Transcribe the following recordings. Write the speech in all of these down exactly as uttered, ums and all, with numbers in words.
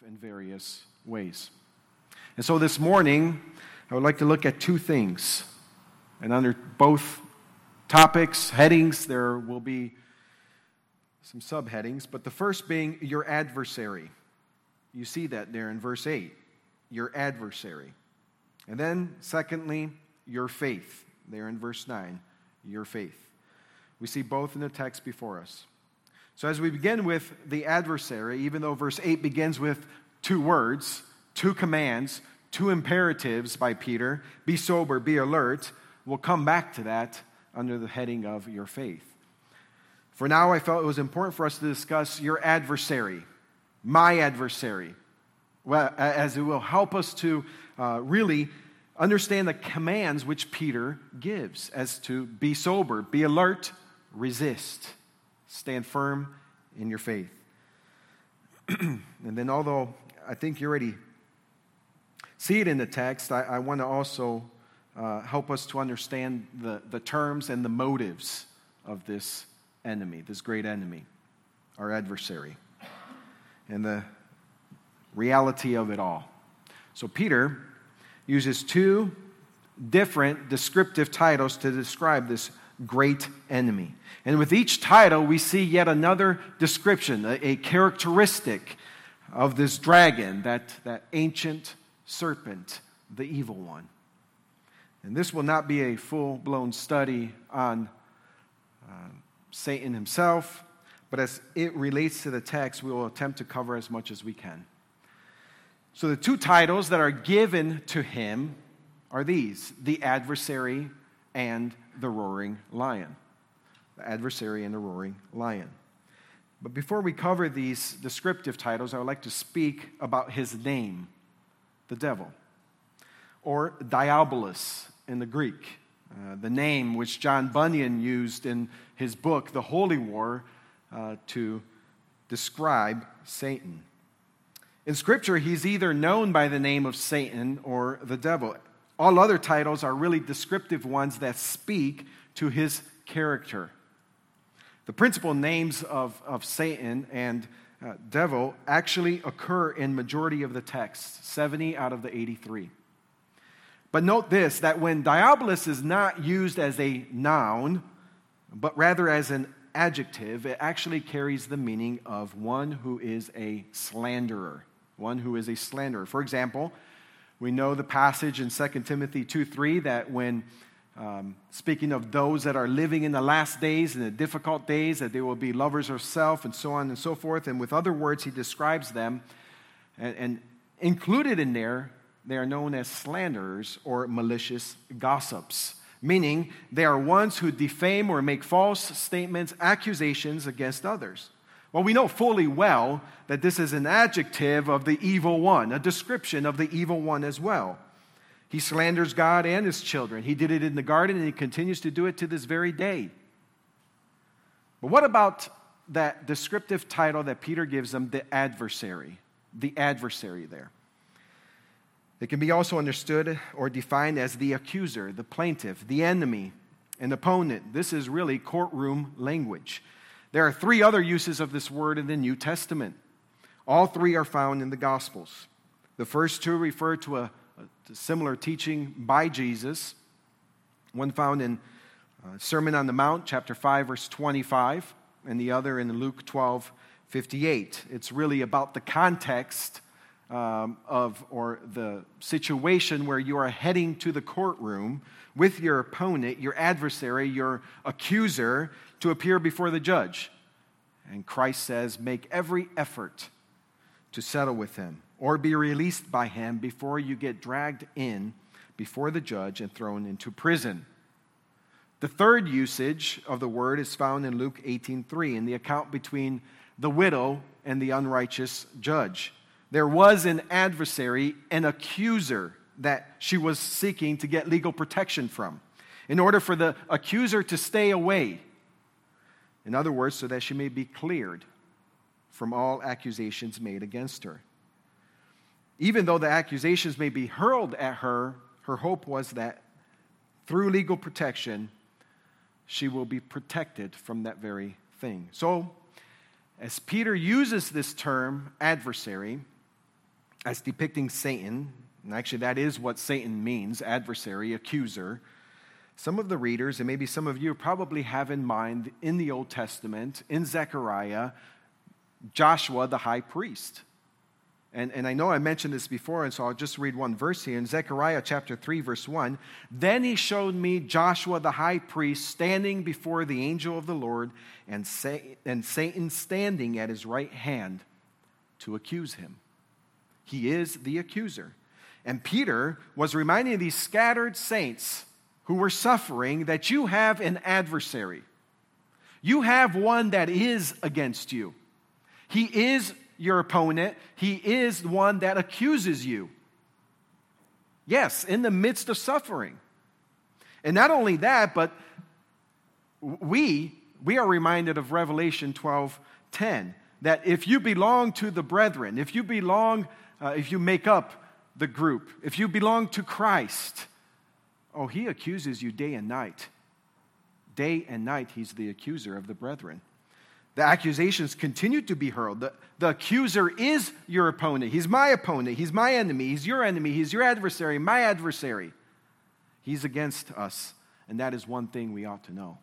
in various ways. And so this morning, I would like to look at two things. And under both topics, headings, there will be some subheadings. But the first being your adversary. You see that there in verse eight. Your adversary. And then, secondly, your faith. There in verse nine. Your faith. We see both in the text before us. So as we begin with the adversary, even though verse eight begins with two words, two commands, two imperatives by Peter, be sober, be alert, we'll come back to that under the heading of your faith. For now, I felt it was important for us to discuss your adversary, my adversary, well, as it will help us to uh, really understand the commands which Peter gives as to be sober, be alert, resist. Stand firm in your faith. And then although I think you already see it in the text, I, I want to also uh, help us to understand the, the terms and the motives of this enemy, this great enemy, our adversary, and the reality of it all. So Peter uses two different descriptive titles to describe this great enemy. And with each title, we see yet another description, a, a characteristic of this dragon, that, that ancient serpent, the evil one. And this will not be a full-blown study on uh, Satan himself, but as it relates to the text, we will attempt to cover as much as we can. So the two titles that are given to him are these: the adversary and the roaring lion. The adversary and the roaring lion. But before we cover these descriptive titles, I would like to speak about his name, the devil, or Diabolus in the Greek, uh, the name which John Bunyan used in his book, The Holy War, uh, to describe Satan. In Scripture, he's either known by the name of Satan or the devil. All other titles are really descriptive ones that speak to his character. The principal names of, of Satan and uh, devil actually occur in majority of the text, seventy out of the eighty-three. But note this, that when Diabolus is not used as a noun, but rather as an adjective, it actually carries the meaning of one who is a slanderer. One who is a slanderer. For example, we know the passage in Second Timothy two three that when um, speaking of those that are living in the last days, in the difficult days, that they will be lovers of self and so on and so forth. And with other words, he describes them. And, and included in there, they are known as slanderers or malicious gossips. Meaning, they are ones who defame or make false statements, accusations against others. Well, we know fully well that this is an adjective of the evil one, a description of the evil one as well. He slanders God and his children. He did it in the garden, and he continues to do it to this very day. But what about that descriptive title that Peter gives him, the adversary? The adversary there. It can be also understood or defined as the accuser, the plaintiff, the enemy, an opponent. This is really courtroom language. There are three other uses of this word in the New Testament. All three are found in the Gospels. The first two refer to a, a similar teaching by Jesus. One found in uh, Sermon on the Mount, chapter five, verse twenty-five, and the other in Luke twelve, fifty-eight. It's really about the context um, of, or the situation where you are heading to the courtroom with your opponent, your adversary, your accuser, to appear before the judge. And Christ says, make every effort to settle with him or be released by him before you get dragged in before the judge and thrown into prison. The third usage of the word is found in Luke eighteen three, in the account between the widow and the unrighteous judge. There was an adversary, an accuser that she was seeking to get legal protection from, in order for the accuser to stay away. In other words, so that she may be cleared from all accusations made against her. Even though the accusations may be hurled at her, her hope was that through legal protection, she will be protected from that very thing. So, as Peter uses this term, adversary, as depicting Satan, and actually that is what Satan means, adversary, accuser. Some of the readers, and maybe some of you, probably have in mind in the Old Testament, in Zechariah, Joshua the high priest. And, and I know I mentioned this before, and so I'll just read one verse here. In Zechariah chapter three, verse one, "Then he showed me Joshua the high priest standing before the angel of the Lord, and, Sa- and Satan standing at his right hand to accuse him." He is the accuser. And Peter was reminding these scattered saints who were suffering that you have an adversary. You have one that is against you. He is your opponent. He is the one that accuses you. Yes, in the midst of suffering. And not only that, but we, we are reminded of Revelation twelve ten, that if you belong to the brethren, if you belong, uh, if you make up the group, if you belong to Christ, oh, he accuses you day and night. Day and night, he's the accuser of the brethren. The accusations continue to be hurled. The, the accuser is your opponent. He's my opponent. He's my enemy. He's your enemy. He's your adversary, my adversary. He's against us, and that is one thing we ought to know.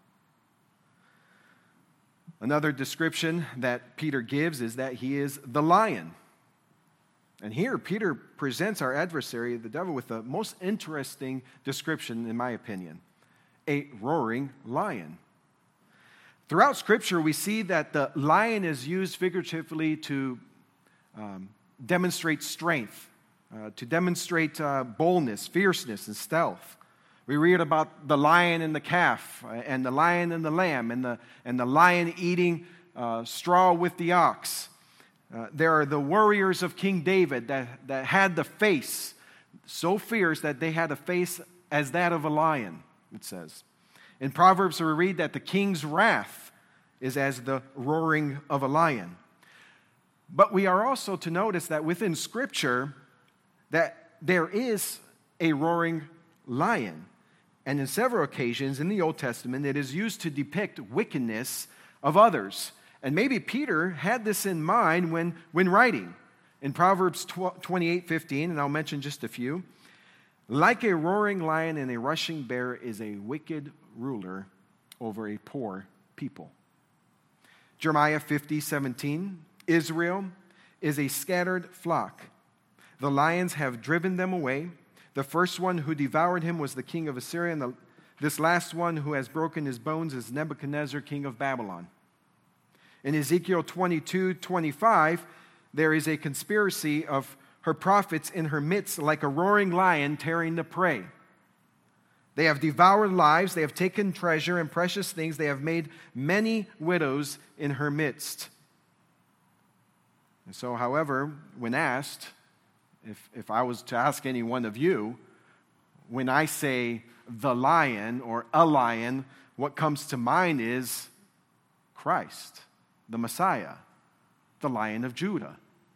Another description that Peter gives is that he is the lion. And here, Peter presents our adversary, the devil, with the most interesting description, in my opinion: a roaring lion. Throughout Scripture, we see that the lion is used figuratively to um, demonstrate strength, uh, to demonstrate uh, boldness, fierceness, and stealth. We read about the lion and the calf, uh, and the lion and the lamb, and the, and the lion eating uh, straw with the ox. Uh, there are the warriors of King David that, that had the face so fierce that they had a face as that of a lion, it says. In Proverbs, we read that the king's wrath is as the roaring of a lion. But we are also to notice that within Scripture, that there is a roaring lion. And in several occasions in the Old Testament, it is used to depict wickedness of others. And maybe Peter had this in mind when, when writing. In Proverbs twenty-eight fifteen, and I'll mention just a few, "Like a roaring lion and a rushing bear is a wicked ruler over a poor people." Jeremiah fifty seventeen, "Israel is a scattered flock. The lions have driven them away. The first one who devoured him was the king of Assyria, and the, this last one who has broken his bones is Nebuchadnezzar, king of Babylon." In Ezekiel twenty-two twenty-five, there is a conspiracy of her prophets in her midst like a roaring lion tearing the prey. They have devoured lives, they have taken treasure and precious things, they have made many widows in her midst. And so, however, when asked, if, if I was to ask any one of you, when I say the lion or a lion, what comes to mind is Christ, the Messiah, the Lion of Judah.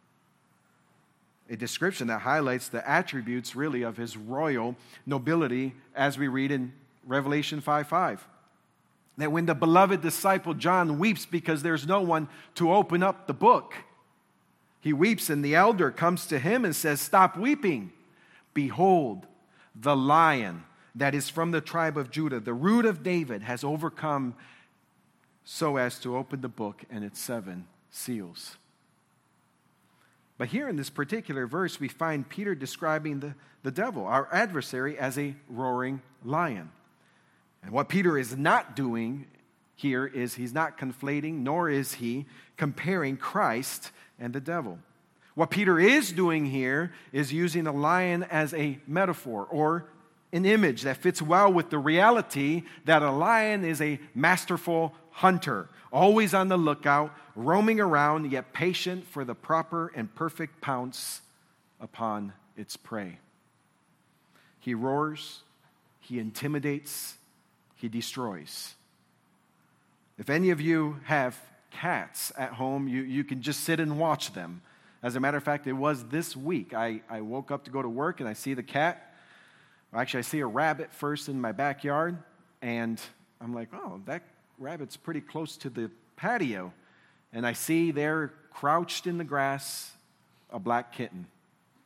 A description that highlights the attributes really of his royal nobility, as we read in Revelation five five. That when the beloved disciple John weeps because there's no one to open up the book, he weeps and the elder comes to him and says, "Stop weeping. Behold, the Lion that is from the tribe of Judah, the root of David, has overcome so as to open the book and its seven seals." But here in this particular verse, we find Peter describing the, the devil, our adversary, as a roaring lion. And what Peter is not doing here is he's not conflating, nor is he comparing Christ and the devil. What Peter is doing here is using a lion as a metaphor or an image that fits well with the reality that a lion is a masterful hunter, always on the lookout, roaming around, yet patient for the proper and perfect pounce upon its prey. He roars, he intimidates, he destroys. If any of you have cats at home, you, you can just sit and watch them. As a matter of fact, it was this week. I, I woke up to go to work and I see the cat. Well, actually, I see a rabbit first in my backyard, and I'm like, oh, that rabbit's pretty close to the patio. And I see there, crouched in the grass, a black kitten.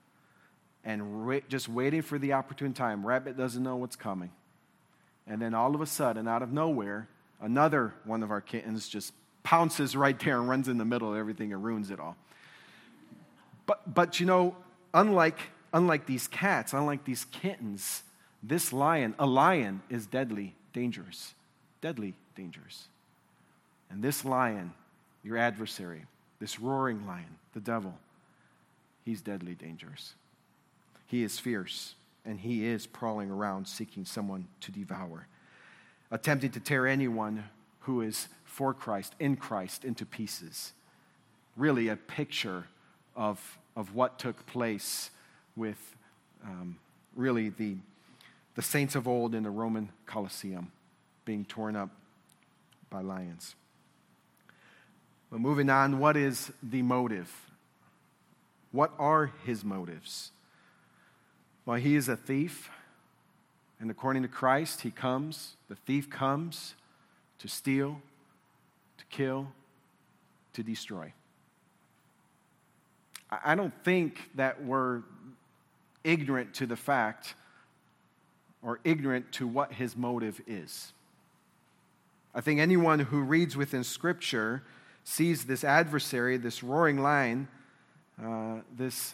and ra- just waiting for the opportune time. Rabbit doesn't know what's coming. And then all of a sudden, out of nowhere, another one of our kittens just pounces right there and runs in the middle of everything and ruins it all. But, but you know, unlike, unlike these cats, unlike these kittens, this lion, a lion is deadly dangerous. Deadly dangerous. And this lion, your adversary, this roaring lion, the devil, he's deadly dangerous. He is fierce, and he is prowling around seeking someone to devour, attempting to tear anyone who is for Christ, in Christ, into pieces. Really a picture of, of what took place with um, really the, the saints of old in the Roman Colosseum being torn up by lions. But moving on, what is the motive? What are his motives? Well, he is a thief, and according to Christ, he comes, the thief comes to steal, to kill, to destroy. I don't think that we're ignorant to the fact or ignorant to what his motive is. I think anyone who reads within Scripture sees this adversary, this roaring lion, uh, this,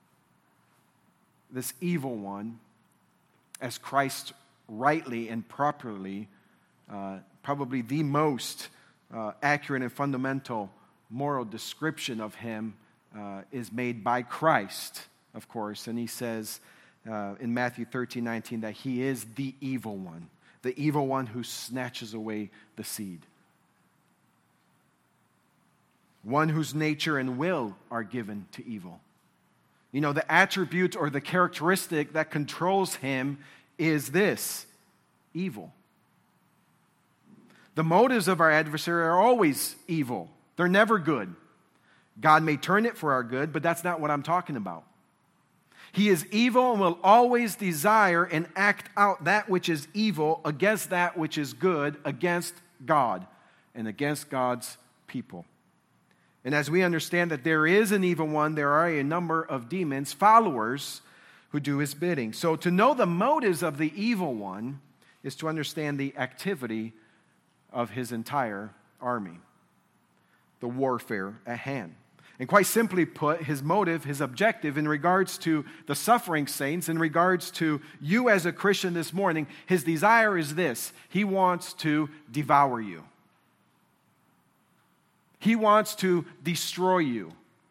this evil one, as Christ rightly and properly, uh, probably the most uh, accurate and fundamental moral description of him uh, is made by Christ, of course. And he says uh, in Matthew thirteen nineteen that he is the evil one, the evil one who snatches away the seed. One whose nature and will are given to evil. You know, the attribute or the characteristic that controls him is this: evil. The motives of our adversary are always evil. They're never good. God may turn it for our good, but that's not what I'm talking about. He is evil and will always desire and act out that which is evil against that which is good, against God and against God's people. And as we understand that there is an evil one, there are a number of demons, followers, who do his bidding. So to know the motives of the evil one is to understand the activity of his entire army, the warfare at hand. And quite simply put, his motive, his objective in regards to the suffering saints, in regards to you as a Christian this morning, his desire is this: he wants to devour you. He wants to destroy you.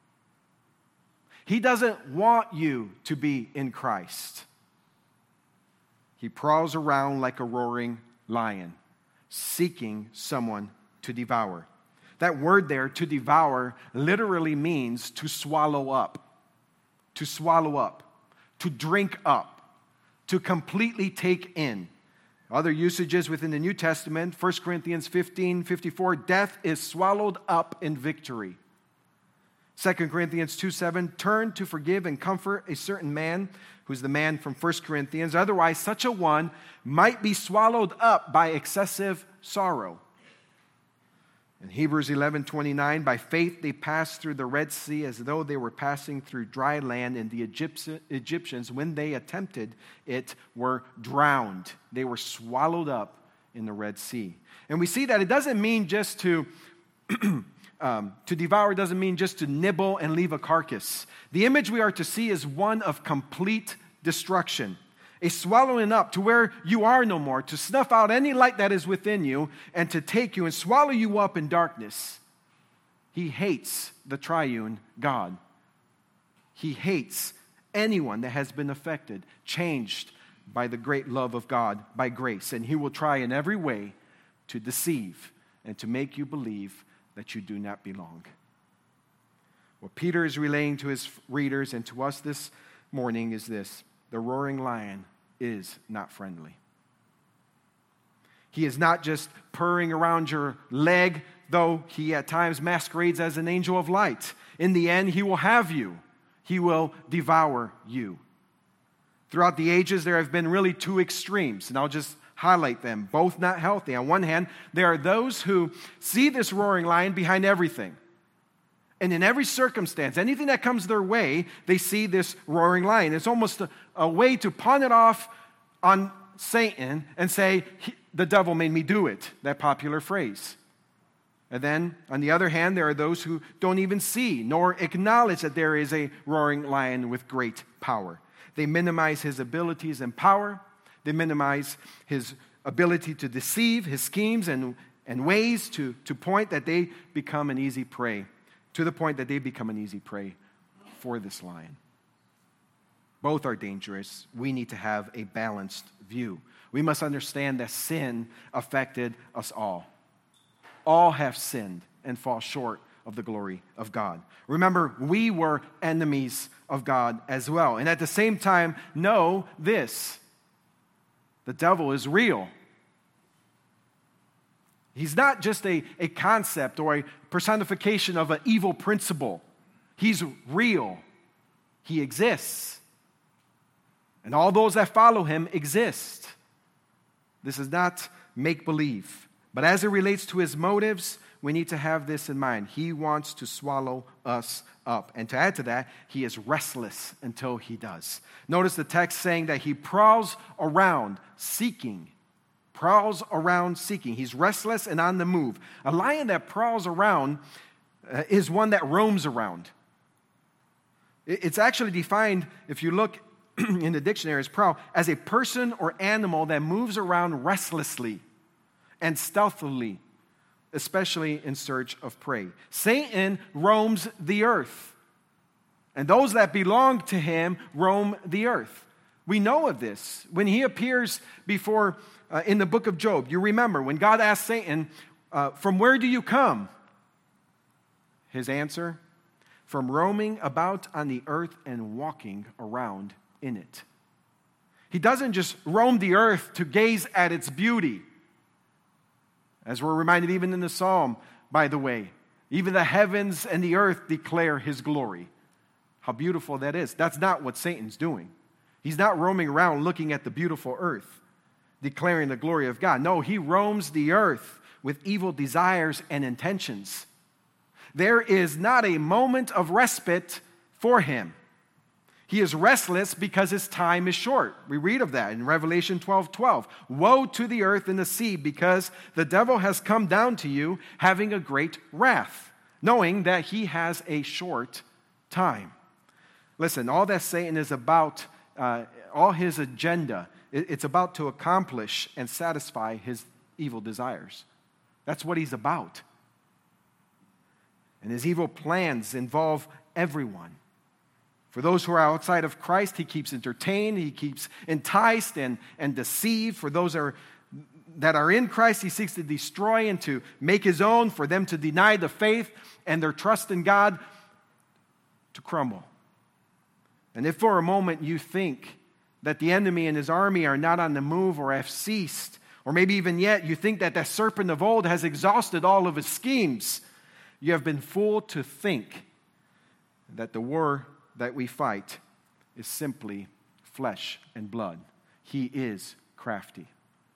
He doesn't want you to be in Christ. He prowls around like a roaring lion, seeking someone to devour. That word there, to devour, literally means to swallow up, to swallow up, to drink up, to completely take in. Other usages within the New Testament, First Corinthians fifteen fifty-four, death is swallowed up in victory. Second Corinthians two seven, turn to forgive and comfort a certain man, who's the man from First Corinthians. Otherwise, such a one might be swallowed up by excessive sorrow. In Hebrews eleven twenty-nine, by faith they passed through the Red Sea as though they were passing through dry land, and the Egyptians, when they attempted it, were drowned. They were swallowed up in the Red Sea. And we see that it doesn't mean just to, um, to devour, doesn't mean just to nibble and leave a carcass. The image we are to see is one of complete destruction. A swallowing up to where you are no more, to snuff out any light that is within you, and to take you and swallow you up in darkness. He hates the triune God. He hates anyone that has been affected, changed by the great love of God, by grace. And he will try in every way to deceive and to make you believe that you do not belong. What Peter is relaying to his readers and to us this morning is this: the roaring lion is not friendly. He is not just purring around your leg, though he at times masquerades as an angel of light. In the end, he will have you. He will devour you. Throughout the ages, there have been really two extremes, and I'll just highlight them, both not healthy. On one hand, there are those who see this roaring lion behind everything. And in every circumstance, anything that comes their way, they see this roaring lion. It's almost a, a way to pawn it off on Satan and say, the devil made me do it, that popular phrase. And then, on the other hand, there are those who don't even see nor acknowledge that there is a roaring lion with great power. They minimize his abilities and power. They minimize his ability to deceive, his schemes and, and ways to, to point that they become an easy prey. To the point that they become an easy prey for this lion. Both are dangerous. We need to have a balanced view. We must understand that sin affected us all. All have sinned and fall short of the glory of God. Remember, we were enemies of God as well. And at the same time, know this: the devil is real. He's not just a, a concept or a personification of an evil principle. He's real. He exists. And all those that follow him exist. This is not make-believe. But as it relates to his motives, we need to have this in mind. He wants to swallow us up. And to add to that, he is restless until he does. Notice the text saying that he prowls around seeking. Prowls around seeking. He's restless and on the move. A lion that prowls around uh, is one that roams around. It's actually defined, if you look in the dictionary, as prowl, as a person or animal that moves around restlessly and stealthily, especially in search of prey. Satan roams the earth, and those that belong to him roam the earth. We know of this. When he appears before, uh, in the book of Job, you remember when God asked Satan, uh, from where do you come? His answer, from roaming about on the earth and walking around in it. He doesn't just roam the earth to gaze at its beauty. As we're reminded even in the psalm, by the way, even the heavens and the earth declare his glory. How beautiful that is. That's not what Satan's doing. He's not roaming around looking at the beautiful earth, declaring the glory of God. No, he roams the earth with evil desires and intentions. There is not a moment of respite for him. He is restless because his time is short. We read of that in Revelation twelve twelve. Woe to the earth and the sea, because the devil has come down to you, having a great wrath, knowing that he has a short time. Listen, all that Satan is about, uh, all his agenda, it's about to accomplish and satisfy his evil desires. That's what he's about. And his evil plans involve everyone. For those who are outside of Christ, he keeps entertained, he keeps enticed and, and deceived. For those are, that are in Christ, he seeks to destroy and to make his own, for them to deny the faith and their trust in God to crumble. And if for a moment you think that the enemy and his army are not on the move or have ceased, or maybe even yet you think that that serpent of old has exhausted all of his schemes, you have been fooled to think that the war that we fight is simply flesh and blood. He is crafty.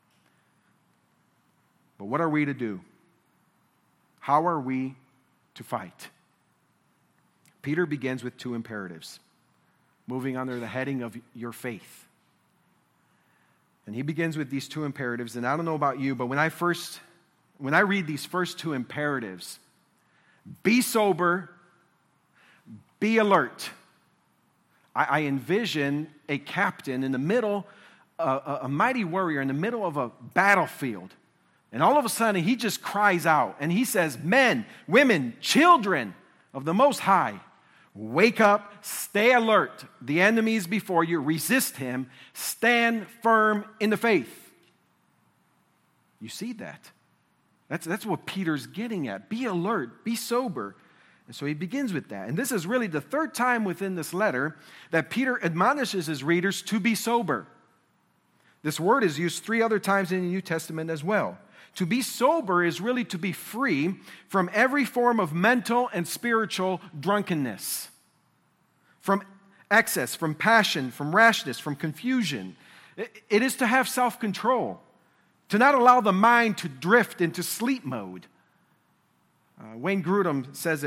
But what are we to do? How are we to fight? Peter begins with two imperatives, moving under the heading of your faith. And he begins with these two imperatives, and I don't know about you, but when I first, when I read these first two imperatives, be sober, be alert, I envision a captain in the middle, a, a mighty warrior in the middle of a battlefield. And all of a sudden, he just cries out. And he says, men, women, children of the Most High, wake up, stay alert. The enemy is before you. Resist him. Stand firm in the faith. You see that? That's, that's what Peter's getting at. Be alert. Be sober. And so he begins with that. And this is really the third time within this letter that Peter admonishes his readers to be sober. This word is used three other times in the New Testament as well. To be sober is really to be free from every form of mental and spiritual drunkenness, from excess, from passion, from rashness, from confusion. It is to have self-control, to not allow the mind to drift into sleep mode. Uh, Wayne Grudem says it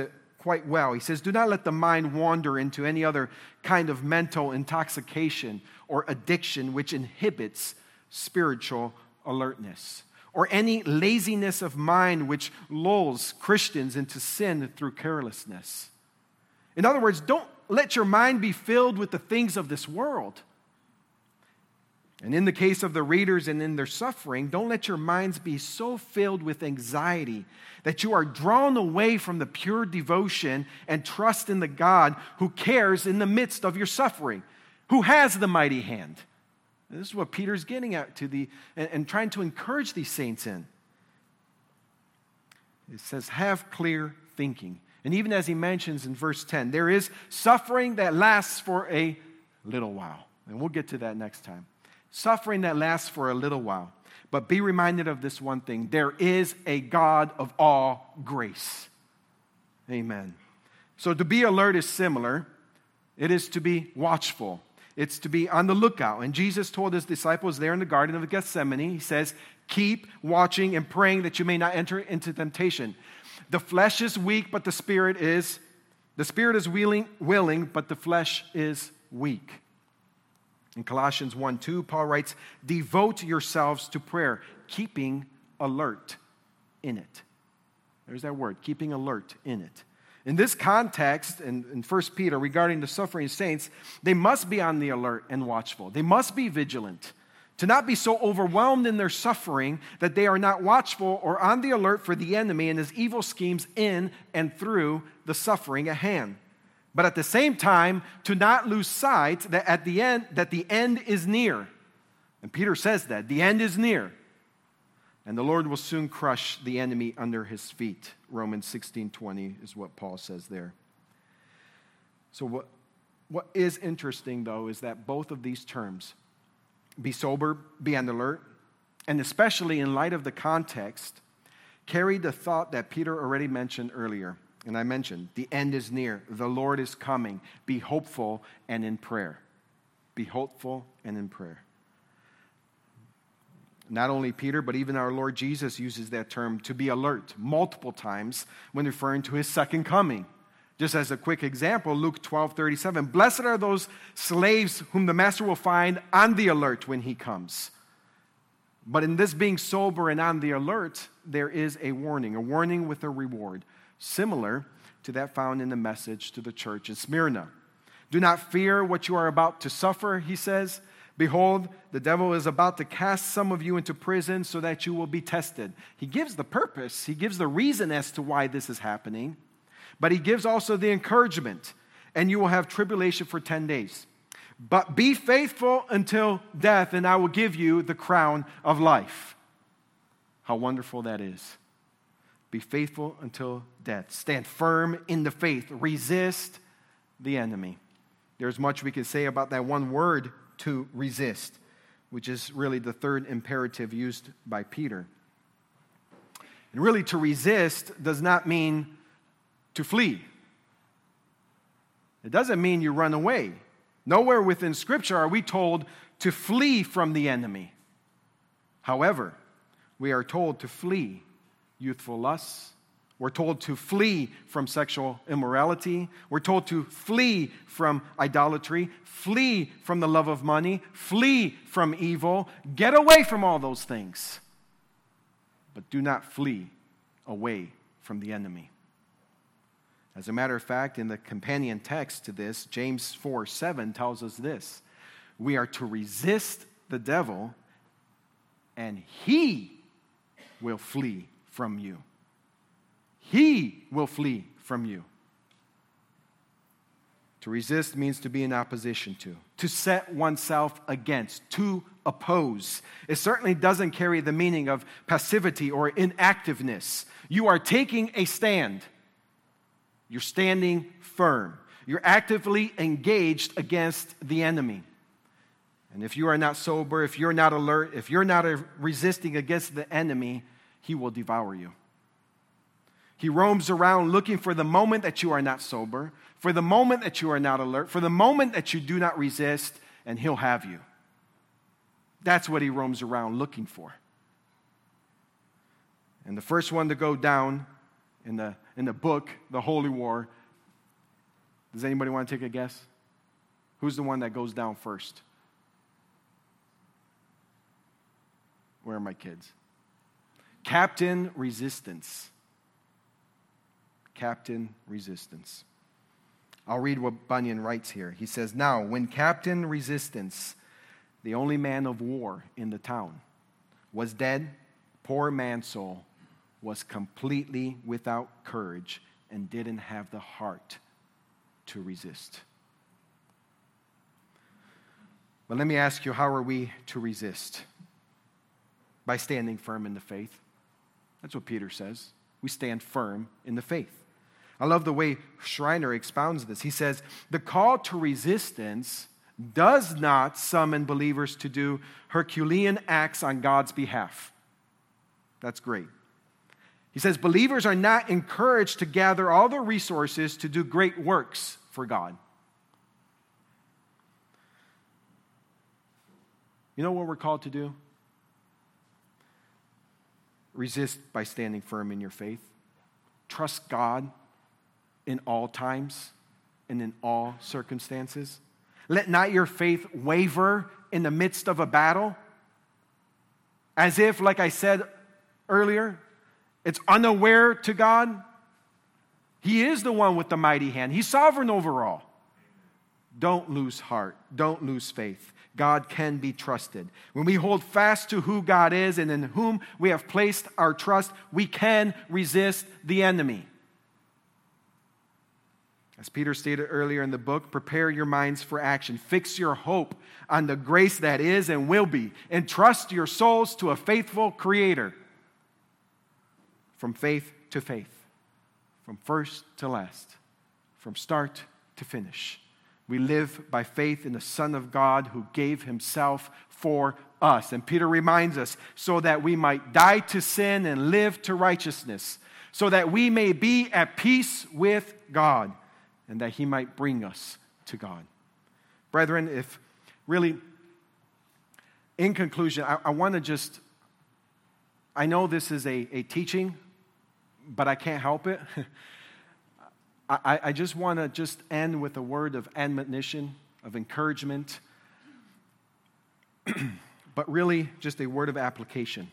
quite well. He says, do not let the mind wander into any other kind of mental intoxication or addiction which inhibits spiritual alertness, or any laziness of mind which lulls Christians into sin through carelessness. In other words, don't let your mind be filled with the things of this world. And in the case of the readers and in their suffering, don't let your minds be so filled with anxiety that you are drawn away from the pure devotion and trust in the God who cares in the midst of your suffering, who has the mighty hand. And this is what Peter's getting at to the and, and trying to encourage these saints in. It says, have clear thinking. And even as he mentions in verse ten, there is suffering that lasts for a little while. And we'll get to that next time. Suffering that lasts for a little while. But be reminded of this one thing. There is a God of all grace. Amen. So to be alert is similar. It is to be watchful. It's to be on the lookout. And Jesus told his disciples there in the Garden of Gethsemane, he says, keep watching and praying that you may not enter into temptation. The flesh is weak, but the spirit is, the spirit is willing, willing, but the flesh is weak. In Colossians one two, Paul writes, devote yourselves to prayer, keeping alert in it. There's that word, keeping alert in it. In this context, in, in First Peter, regarding the suffering saints, they must be on the alert and watchful. They must be vigilant. To not be so overwhelmed in their suffering that they are not watchful or on the alert for the enemy and his evil schemes in and through the suffering at hand. But at the same time, to not lose sight that at the end, that the end is near. And Peter says that, the end is near. And the Lord will soon crush the enemy under his feet. Romans sixteen twenty is what Paul says there. So what, what is interesting, though, is that both of these terms, be sober, be on the alert, and especially in light of the context, carry the thought that Peter already mentioned earlier. And I mentioned, the end is near. The Lord is coming. Be hopeful and in prayer. Be hopeful and in prayer. Not only Peter, but even our Lord Jesus uses that term to be alert multiple times when referring to his second coming. Just as a quick example, Luke twelve thirty-seven, blessed are those slaves whom the master will find on the alert when he comes. But in this being sober and on the alert, there is a warning, a warning with a reward, similar to that found in the message to the church in Smyrna. Do not fear what you are about to suffer, he says. Behold, the devil is about to cast some of you into prison so that you will be tested. He gives the purpose. He gives the reason as to why this is happening. But he gives also the encouragement. And you will have tribulation for ten days. But be faithful until death, and I will give you the crown of life. How wonderful that is. Be faithful until death. Stand firm in the faith. Resist the enemy. There's much we can say about that one word, to resist, which is really the third imperative used by Peter. And really, to resist does not mean to flee. It doesn't mean you run away. Nowhere within Scripture are we told to flee from the enemy. However, we are told to flee youthful lusts. We're told to flee from sexual immorality. We're told to flee from idolatry, flee from the love of money, flee from evil. Get away from all those things. But do not flee away from the enemy. As a matter of fact, in the companion text to this, James four seven tells us this. We are to resist the devil, and he will flee from you. He will flee from you. To resist means to be in opposition to, to set oneself against, to oppose. It certainly doesn't carry the meaning of passivity or inactiveness. You are taking a stand. You're standing firm. You're actively engaged against the enemy. And if you are not sober, if you're not alert, if you're not resisting against the enemy, he will devour you. He roams around looking for the moment that you are not sober, for the moment that you are not alert, for the moment that you do not resist, and he'll have you. That's what he roams around looking for. And the first one to go down in the, in the book, The Holy War. Does anybody want to take a guess? Who's the one that goes down first? Where are my kids? Captain Resistance. Captain Resistance. I'll read what Bunyan writes here. He says, "Now, when Captain Resistance, the only man of war in the town, was dead, poor Mansoul was completely without courage and didn't have the heart to resist." But let me ask you, how are we to resist? By standing firm in the faith. That's what Peter says. We stand firm in the faith. I love the way Schreiner expounds this. He says, the call to resistance does not summon believers to do Herculean acts on God's behalf. That's great. He says, believers are not encouraged to gather all the resources to do great works for God. You know what we're called to do? Resist by standing firm in your faith. Trust God in all times and in all circumstances. Let not your faith waver in the midst of a battle, as if, like I said earlier, it's unaware to God. He is the one with the mighty hand. He's sovereign over all. Don't lose heart. Don't lose faith. God can be trusted. When we hold fast to who God is and in whom we have placed our trust, we can resist the enemy. As Peter stated earlier in the book, prepare your minds for action. Fix your hope on the grace that is and will be. Entrust your souls to a faithful Creator. From faith to faith. From first to last. From start to finish. We live by faith in the Son of God who gave himself for us. And Peter reminds us, so that we might die to sin and live to righteousness, so that we may be at peace with God, and that he might bring us to God. Brethren, if really, in conclusion, I, I want to just, I know this is a, a teaching, but I can't help it. I, I just want to just end with a word of admonition, of encouragement, but really just a word of application.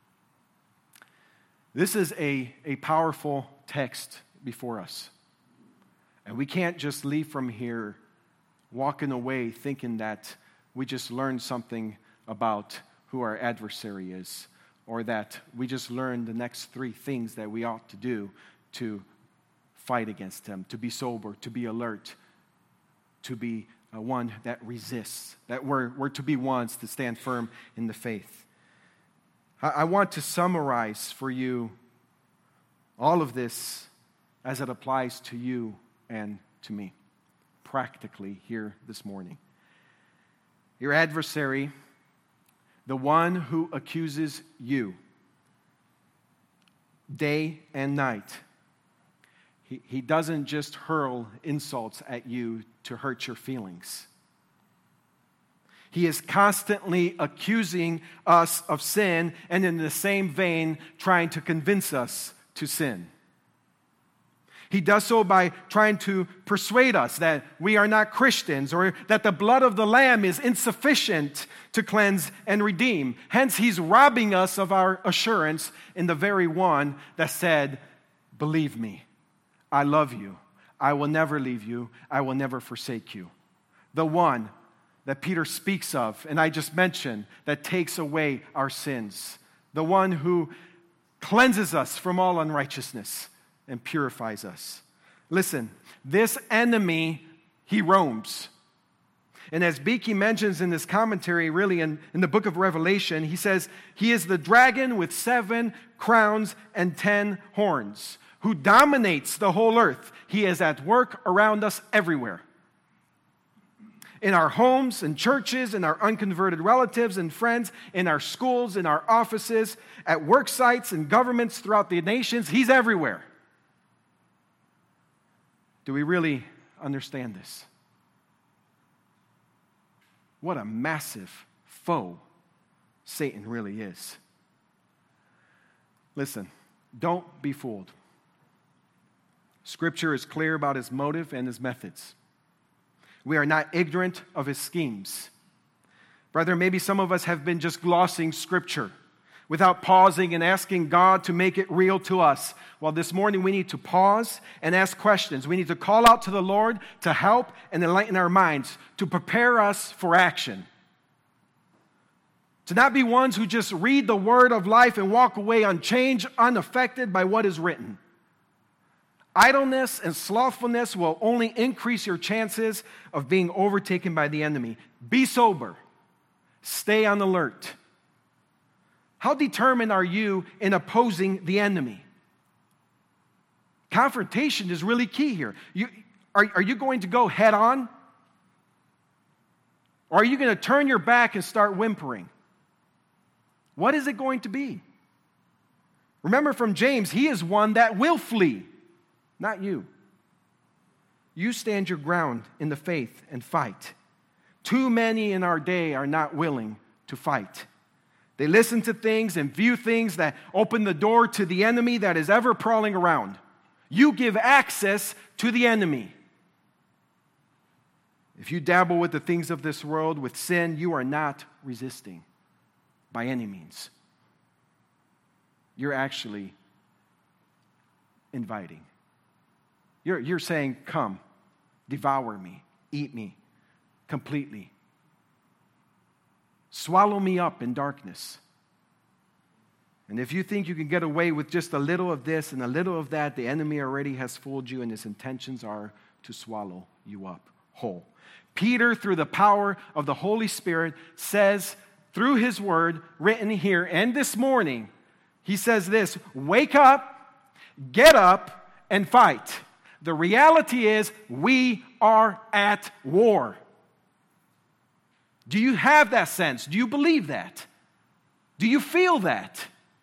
This is a, a powerful text before us. And we can't just leave from here walking away thinking that we just learned something about who our adversary is, or that we just learned the next three things that we ought to do to fight against him, to be sober, to be alert, to be uh, one that resists, that we're, we're to be ones to stand firm in the faith. I, I want to summarize for you all of this as it applies to you and to me, practically here this morning. Your adversary, the one who accuses you day and night, He, he doesn't just hurl insults at you to hurt your feelings. He is constantly accusing us of sin, and in the same vein, trying to convince us to sin. He does so by trying to persuade us that we are not Christians, or that the blood of the Lamb is insufficient to cleanse and redeem. Hence, he's robbing us of our assurance in the very one that said, "Believe me, I love you. I will never leave you. I will never forsake you." The one that Peter speaks of, and I just mentioned, that takes away our sins. The one who cleanses us from all unrighteousness and purifies us. Listen, this enemy, he roams. And as Beeke mentions in this commentary, really in, in the book of Revelation, he says, he is the dragon with seven crowns and ten horns, who dominates the whole earth. He is at work around us everywhere. In our homes and churches, in our unconverted relatives and friends, in our schools, in our offices, at work sites and governments throughout the nations, he's everywhere. Do we really understand this? What a massive foe Satan really is. Listen, don't be fooled. Scripture is clear about his motive and his methods. We are not ignorant of his schemes. Brother, maybe some of us have been just glossing Scripture without pausing and asking God to make it real to us. Well, this morning we need to pause and ask questions. We need to call out to the Lord to help and enlighten our minds, to prepare us for action. To not be ones who just read the word of life and walk away unchanged, unaffected by what is written. Idleness and slothfulness will only increase your chances of being overtaken by the enemy. Be sober. Stay on alert. How determined are you in opposing the enemy? Confrontation is really key here. You, are, are you going to go head on? Or are you going to turn your back and start whimpering? What is it going to be? Remember from James, he is one that will flee, not you. You stand your ground in the faith and fight. Too many in our day are not willing to fight. They listen to things and view things that open the door to the enemy that is ever prowling around. You give access to the enemy. If you dabble with the things of this world, with sin, you are not resisting by any means. You're actually inviting. You're, you're saying, come, devour me, eat me completely. Swallow me up in darkness. And if you think you can get away with just a little of this and a little of that, the enemy already has fooled you, and his intentions are to swallow you up whole. Peter, through the power of the Holy Spirit, says through his word written here and this morning, he says this: wake up, get up, and fight. The reality is we are at war. Do you have that sense? Do you believe that? Do you feel that?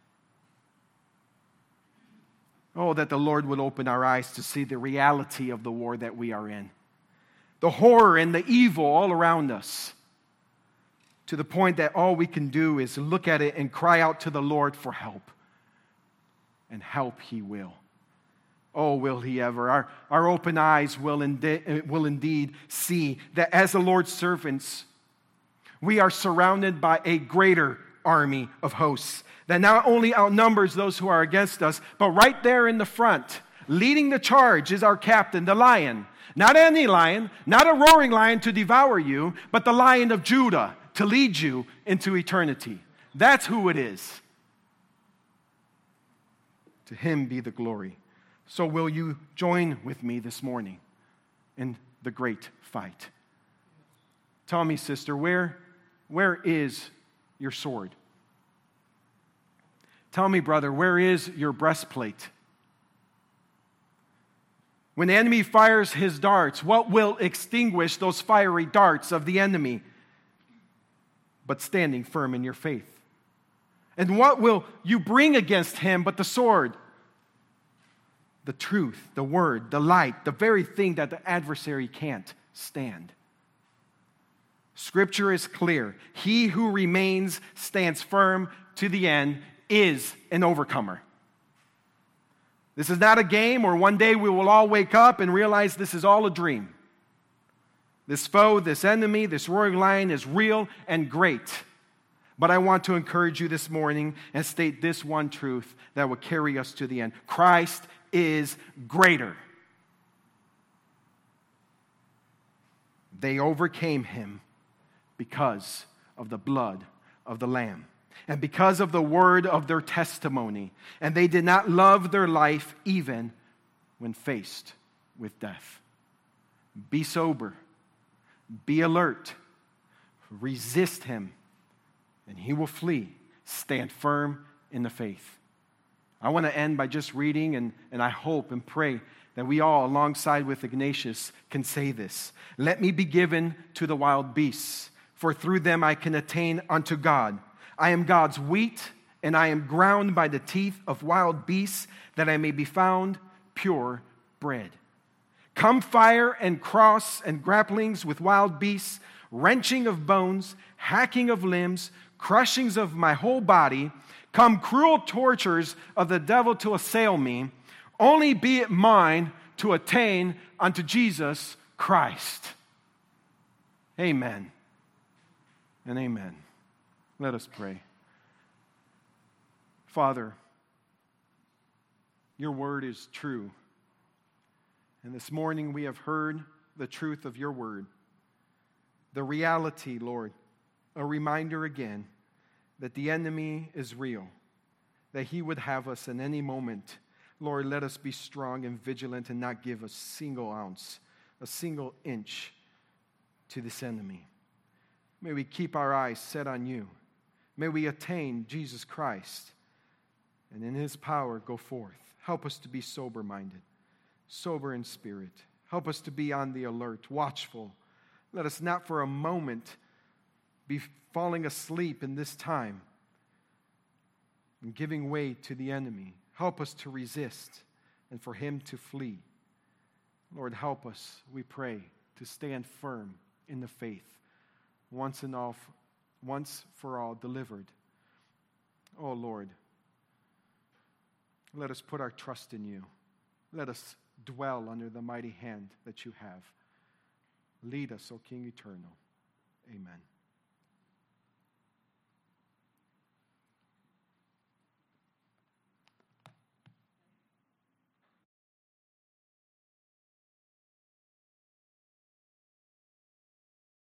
Oh, that the Lord would open our eyes to see the reality of the war that we are in. The horror and the evil all around us. To the point that all we can do is look at it and cry out to the Lord for help. And help He will. Oh, will He ever. Our, our open eyes will, indi- will indeed see that as the Lord's servants, we are surrounded by a greater army of hosts that not only outnumbers those who are against us, but right there in the front, leading the charge, is our captain, the lion. Not any lion, not a roaring lion to devour you, but the Lion of Judah to lead you into eternity. That's who it is. To Him be the glory. So will you join with me this morning in the great fight? Tell me, sister, where, where is your sword? Tell me, brother, where is your breastplate? When the enemy fires his darts, what will extinguish those fiery darts of the enemy? But standing firm in your faith. And what will you bring against him but the sword? The truth, the word, the light, the very thing that the adversary can't stand. Scripture is clear. He who remains, stands firm to the end, is an overcomer. This is not a game where one day we will all wake up and realize this is all a dream. This foe, this enemy, this roaring lion is real and great. But I want to encourage you this morning and state this one truth that will carry us to the end. Christ is greater. They overcame him because of the blood of the Lamb and because of the word of their testimony. And they did not love their life even when faced with death. Be sober. Be alert. Resist him, and he will flee. Stand firm in the faith. I want to end by just reading, and, and I hope and pray that we all, alongside with Ignatius, can say this. Let me be given to the wild beasts, for through them I can attain unto God. I am God's wheat, and I am ground by the teeth of wild beasts, that I may be found pure bread. Come fire and cross and grapplings with wild beasts, wrenching of bones, hacking of limbs, crushings of my whole body. Come cruel tortures of the devil to assail me. Only be it mine to attain unto Jesus Christ. Amen and amen. Let us pray. Father, your word is true. And this morning we have heard the truth of your word. The reality, Lord, a reminder again that the enemy is real, that he would have us in any moment. Lord, let us be strong and vigilant and not give a single ounce, a single inch to this enemy. May we keep our eyes set on you. May we attain Jesus Christ and in his power go forth. Help us to be sober-minded, sober in spirit. Help us to be on the alert, watchful. Let us not for a moment be falling asleep in this time and giving way to the enemy. Help us to resist and for him to flee. Lord, help us, we pray, to stand firm in the faith, once and all, once for all delivered. Oh, Lord, let us put our trust in you. Let us dwell under the mighty hand that you have. Lead us, O King Eternal. Amen.